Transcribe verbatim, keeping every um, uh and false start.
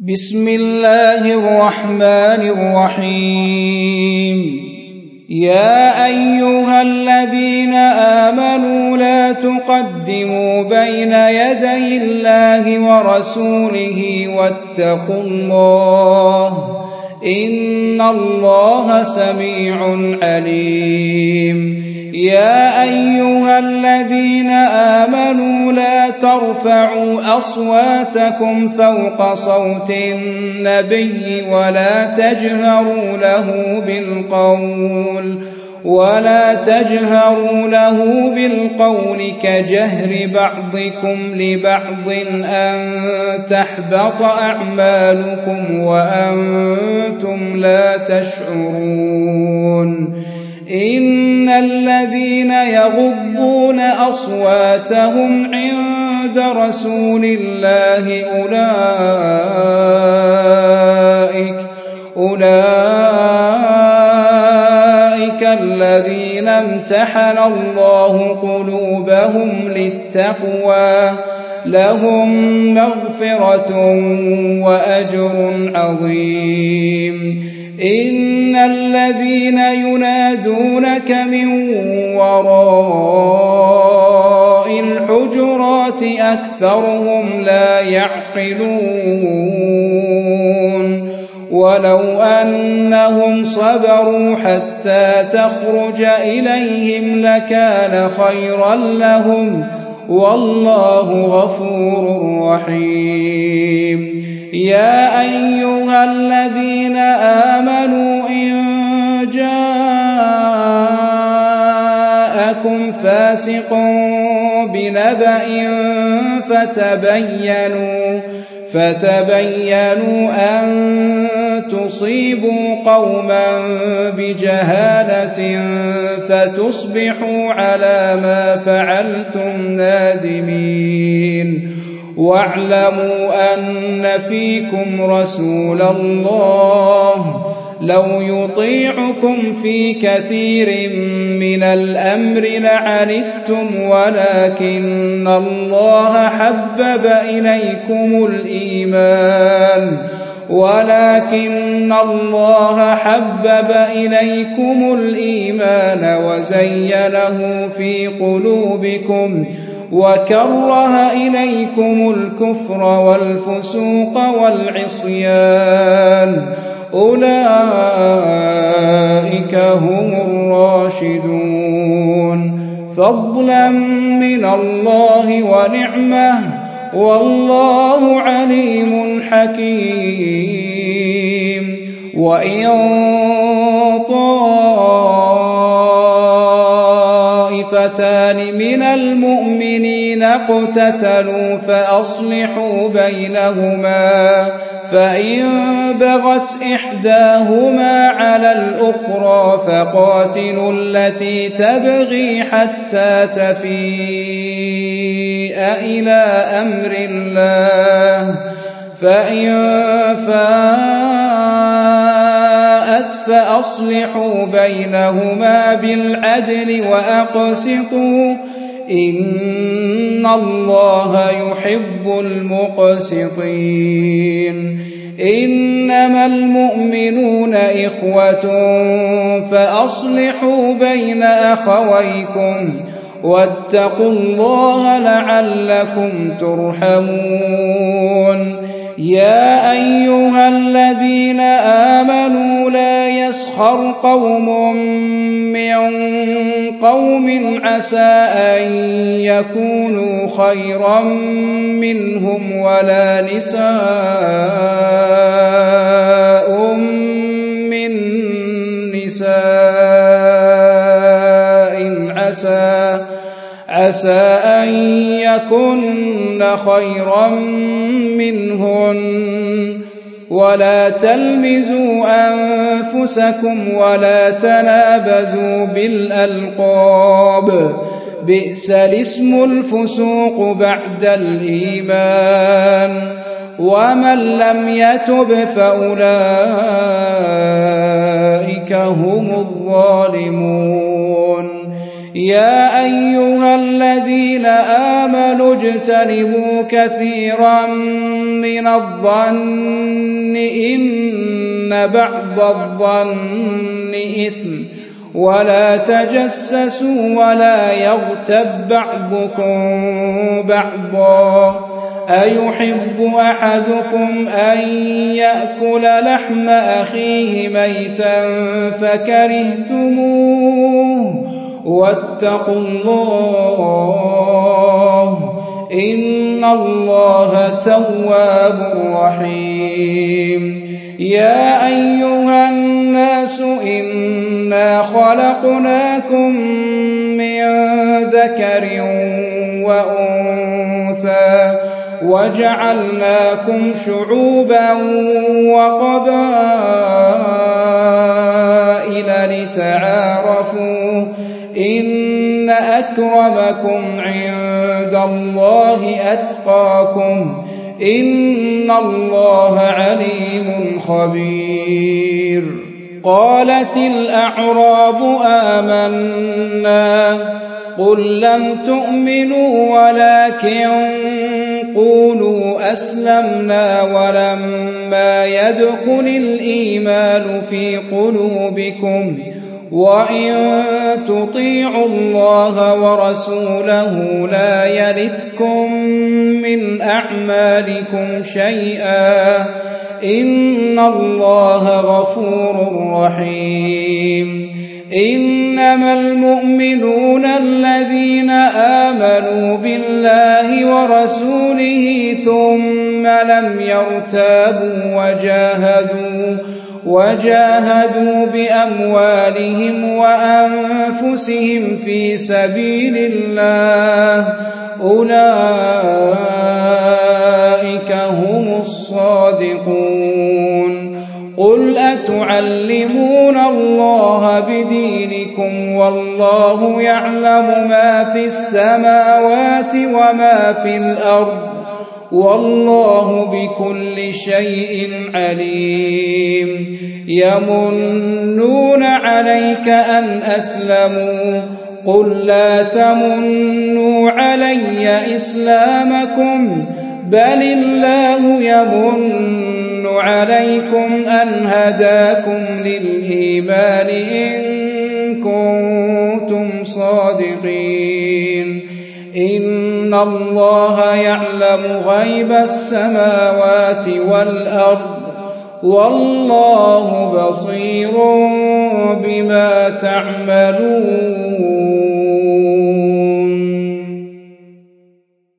بسم الله الرحمن الرحيم يا أيها الذين آمنوا لا تقدموا بين يدي الله ورسوله واتقوا الله إن الله سميع عليم يا أيها الذين آمنوا لا ترفعوا أصواتكم فوق صوت النبي ولا تجهروا له بالقول ولا تجهروا له بالقول كجهر بعضكم لبعض أن تحبط أعمالكم وأنتم لا تشعرون إن الذين يغضون أصواتهم عند رسول الله أولئك أولئك الذين امتحن الله قلوبهم للتقوى لهم مغفرة وأجر عظيم إن الذين ينادونك من وراء الحجرات أكثرهم لا يعقلون ولو أنهم صبروا حتى تخرج إليهم لكان خيرا لهم والله غفور رحيم يا أيها الذين آمنوا إن جاءكم فاسق بنبأ فتبينوا فتبينوا أن تصيبوا قوما بجهالة فتصبحوا على ما فعلتم نادمين واعلموا أن فيكم رسول الله لو يطيعكم في كثير من الأمر لعنتم ولكن الله حبب إليكم الإيمان ولكن الله حبب إليكم الإيمان وزينه في قلوبكم وكره إليكم الكفر والفسوق والعصيان أولئك هم الراشدون فضلا من الله ونعمه والله عليم حكيم وإن طائفتان من المؤمنين اقتتلوا فأصلحوا بينهما فإن بغت إحداهما على الأخرى فقاتلوا التي تبغي حتى تفيء إلى أمر الله فإن فاءت فأصلحوا بينهما بالعدل وأقسطوا إن الله يحب المقسطين إنما المؤمنون إخوة فأصلحوا بين أخويكم واتقوا الله لعلكم ترحمون يا أيها الذين آمنوا لا يسخر قوم من قوم عسى أن يكونوا خيرا منهم ولا نساء من نساء عسى عسى أن يكن خيرا منهن ولا تلمزوا أنفسكم ولا تنابزوا بالألقاب بئس الاسم الفسوق بعد الإيمان ومن لم يتب فأولئك هم الظالمون يا أيها الذين آمنوا اجتنبوا كثيرا من الظن إن بعض الظن إثم ولا تجسسوا ولا يغتب بعضكم بعضا أيحب أحدكم أن يأكل لحم أخيه ميتا فكرهتموه واتقوا الله إن الله تواب رحيم يا أيها الناس إنا خلقناكم من ذكر وأنثى وجعلناكم شعوبا وقبائل لتعارفوا إن أكرمكم عند الله أتقاكم إن الله عليم خبير قالت الأعراب آمنا قل لم تؤمنوا ولكن قولوا أسلمنا ولما يدخل الإيمان في قلوبكم وإن تطيعوا الله ورسوله لا يلتكم من أعمالكم شيئا إن الله غفور رحيم إنما المؤمنون الذين آمنوا بالله ورسوله ثم لم يرتابوا وجاهدوا وجاهدوا بأموالهم وأنفسهم في سبيل الله أولئك هم الصادقون قل أتعلمون الله بدينكم والله يعلم ما في السماوات وما في الأرض والله بكل شيء عليم يمنون عليك أن أسلموا قل لا تمنوا علي إسلامكم بل الله يمن عليكم أن هداكم للإيمان إن كنتم صادقين إن الله يعلم غيب السماوات والأرض والله بصير بما تعملون